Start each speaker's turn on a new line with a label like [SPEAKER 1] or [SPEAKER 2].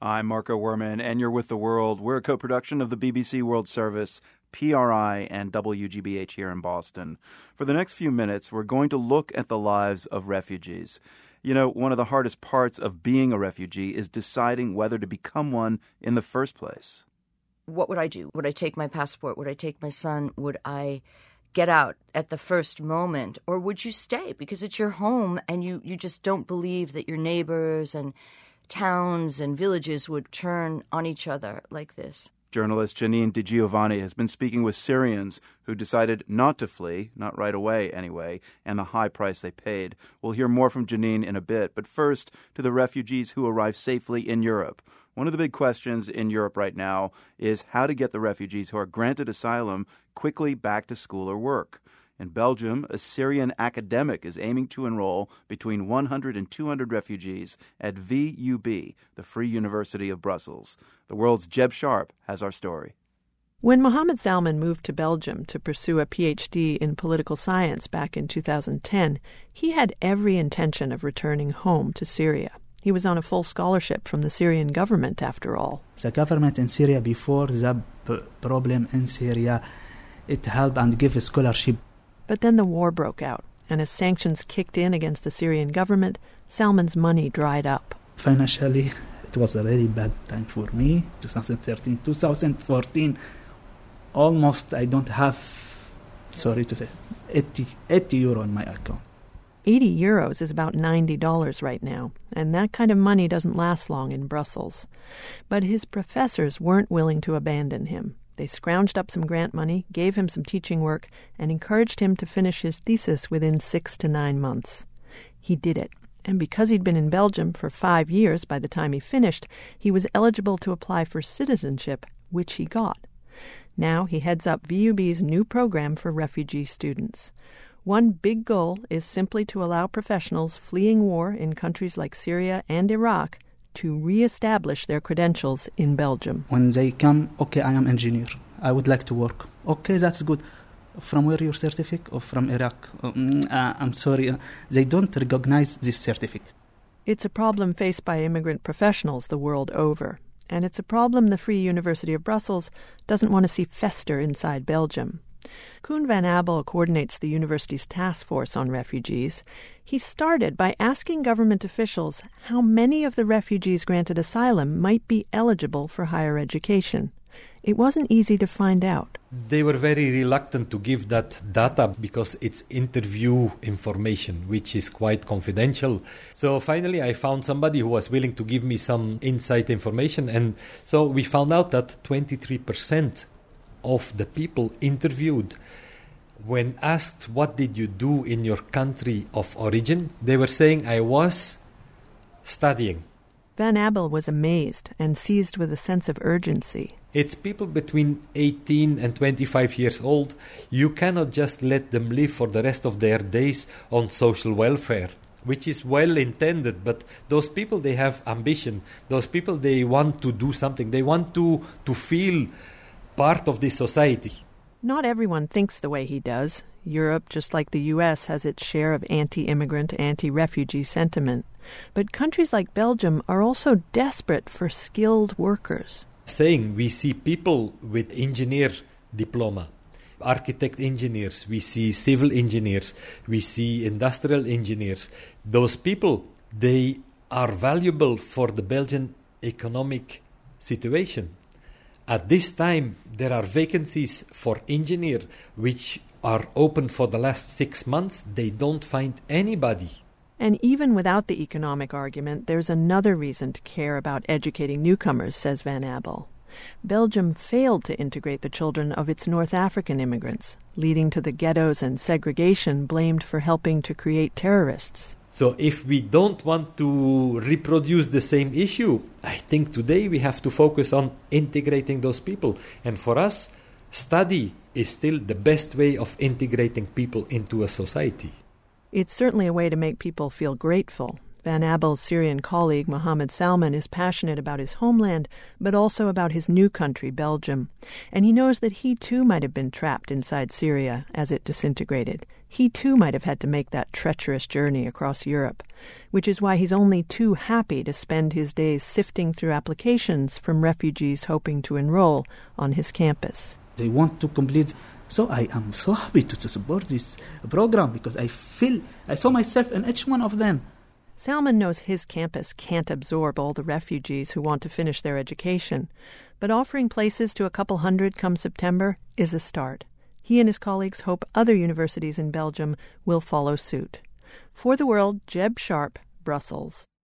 [SPEAKER 1] I'm Marco Werman, and you're with The World. We're a co-production of the BBC World Service, PRI, and WGBH here in Boston. For the next few minutes, we're going to look at the lives of refugees. You know, one of the hardest parts of being a refugee is deciding whether to become one in the first place.
[SPEAKER 2] What would I do? Would I take my passport? Would I take my son? Would I get out at the first moment? Or would you stay because it's your home and you just don't believe that your neighbors and towns and villages would turn on each other like this?
[SPEAKER 1] Journalist Janine DiGiovanni has been speaking with Syrians who decided not to flee, not right away anyway, and the high price they paid. We'll hear more from Janine in a bit, but first to the refugees who arrived safely in Europe. One of the big questions in Europe right now is how to get the refugees who are granted asylum quickly back to school or work. In Belgium, a Syrian academic is aiming to enroll between 100 and 200 refugees at VUB, the Free University of Brussels. The World's Jeb Sharp has our story.
[SPEAKER 3] When Mohammed Salman moved to Belgium to pursue a PhD in political science back in 2010, he had every intention of returning home to Syria. He was on a full scholarship from the Syrian government, after all.
[SPEAKER 4] The government in Syria, before the problem in Syria, it helped and gave a scholarship.
[SPEAKER 3] But then the war broke out, and as sanctions kicked in against the Syrian government, Salman's money dried up.
[SPEAKER 4] Financially, it was a really bad time for me. 2013, 2014, almost I don't have, sorry to say, 80 euro in my account.
[SPEAKER 3] 80 euros is about $90 right now, and that kind of money doesn't last long in Brussels. But his professors weren't willing to abandon him. They scrounged up some grant money, gave him some teaching work, and encouraged him to finish his thesis within 6 to 9 months. He did it, and because he'd been in Belgium for 5 years by the time he finished, he was eligible to apply for citizenship, which he got. Now he heads up VUB's new program for refugee students. One big goal is simply to allow professionals fleeing war in countries like Syria and Iraq to re-establish their credentials in Belgium.
[SPEAKER 4] When they come, okay, I am engineer. I would like to work. Okay, that's good. From where your certificate? Or from Iraq? I'm sorry, they don't recognize this certificate.
[SPEAKER 3] It's a problem faced by immigrant professionals the world over. And it's a problem the Free University of Brussels doesn't want to see fester inside Belgium. Koen van Abel coordinates the university's task force on refugees. He started by asking government officials how many of the refugees granted asylum might be eligible for higher education. It wasn't easy to find out.
[SPEAKER 5] They were very reluctant to give that data because it's interview information, which is quite confidential. So finally I found somebody who was willing to give me some inside information. And so we found out that 23% of the people interviewed, when asked what did you do in your country of origin, they were saying, I was studying.
[SPEAKER 3] Van Abel was amazed and seized with a sense of urgency.
[SPEAKER 5] It's people between 18 and 25 years old. You cannot just let them live for the rest of their days on social welfare, which is well intended, but those people, they have ambition. Those people, they want to do something. They want to feel part of this society.
[SPEAKER 3] Not everyone thinks the way he does. Europe, just like the U.S., has its share of anti-immigrant, anti-refugee sentiment. But countries like Belgium are also desperate for skilled workers.
[SPEAKER 5] Saying we see people with engineer diploma, architect engineers, we see civil engineers, we see industrial engineers. Those people, they are valuable for the Belgian economic situation. At this time, there are vacancies for engineer which are open for the last 6 months. They don't find anybody.
[SPEAKER 3] And even without the economic argument, there's another reason to care about educating newcomers, says Van Abel. Belgium failed to integrate the children of its North African immigrants, leading to the ghettos and segregation blamed for helping to create terrorists.
[SPEAKER 5] So if we don't want to reproduce the same issue, I think today we have to focus on integrating those people. And for us, study is still the best way of integrating people into a society.
[SPEAKER 3] It's certainly a way to make people feel grateful. Van Abel's Syrian colleague Mohammed Salman is passionate about his homeland, but also about his new country, Belgium. And he knows that he too might have been trapped inside Syria as it disintegrated. He too might have had to make that treacherous journey across Europe, which is why he's only too happy to spend his days sifting through applications from refugees hoping to enroll on his campus.
[SPEAKER 4] They want to complete. So I am so happy to support this program because I saw myself in each one of them.
[SPEAKER 3] Salman knows his campus can't absorb all the refugees who want to finish their education, but offering places to a couple hundred come September is a start. He and his colleagues hope other universities in Belgium will follow suit. For the World, Jeb Sharp, Brussels.